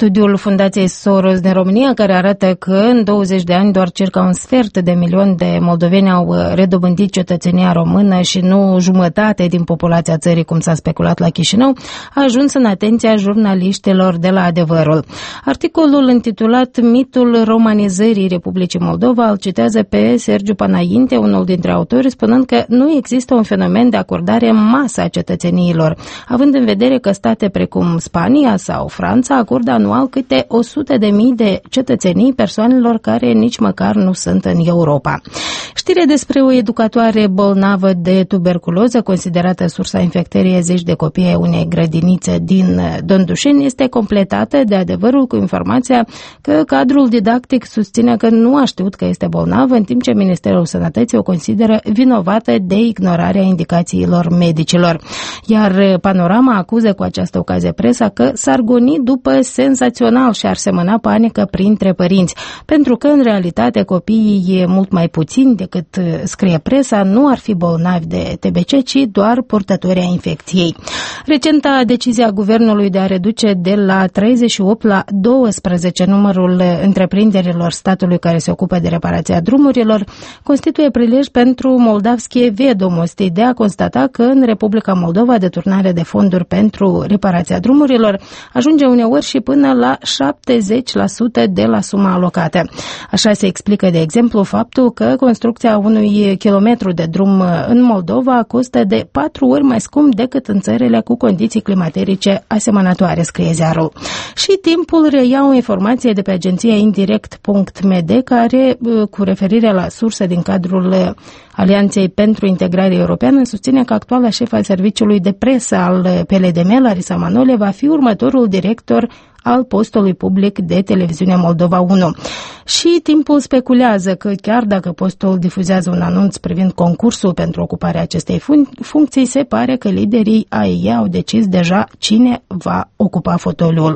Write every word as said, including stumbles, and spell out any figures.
studiul Fundației Soros din România, care arată că în douăzeci de ani doar circa un sfert de milion de moldoveni au redobândit cetățenia română și nu jumătate din populația țării, cum s-a speculat la Chișinău, a ajuns în atenția jurnaliștilor de la Adevărul. Articolul intitulat Mitul romanizării Republicii Moldova îl citează pe Sergiu Panainte, unul dintre autori, spunând că nu există un fenomen de acordare în masă a cetățeniilor, având în vedere că state precum Spania sau Franța acordă anual câte o sută de mii de cetățenii persoanelor care nici măcar nu sunt în Europa. Știrea despre o educatoare bolnavă de tuberculoză, considerată sursa infectării a zeci de copii ai unei grădinițe din Dondușeni, este completată de Adevărul cu informația că cadrul didactic susține că nu a știut că este bolnavă, în timp ce Ministerul Sănătății o consideră vinovată de ignorarea indicațiilor medicilor. Iar Panorama acuză cu această ocazie presa că s-ar goni după senzațional și ar semăna panică printre părinți, pentru că în realitate copiii mult mai puțini decât scrie presa nu ar fi bolnavi de T B C, ci doar purtători a infecției. Recenta decizia guvernului de a reduce de la treizeci și opt la doisprezece numărul întreprinderilor statului care se ocupă de reparația drumurilor constituie prilej pentru Moldavskie Vedomosti de a constata că în Republica Moldova deturnarea de fonduri pentru reparația drumurilor ajunge uneori și până la șaptezeci la sută de la suma alocată. Așa se explică, de exemplu, faptul că construcția unui kilometru de drum în Moldova costă de patru ori mai scump decât în țările cu condiții climaterice asemănătoare, scrie ziarul. Și Timpul reia o informație de pe agenția indirect punct m d, care, cu referire la surse din cadrul Alianței pentru Integrare Europeană, susține că actuala șefa al serviciului de presă al P L D M, Larisa Manole, va fi următorul director al postului public de televiziune Moldova unu. Și Timpul speculează că chiar dacă postul difuzează un anunț privind concursul pentru ocuparea acestei func- funcții, se pare că liderii A I E au decis deja cine va ocupa fotoliul.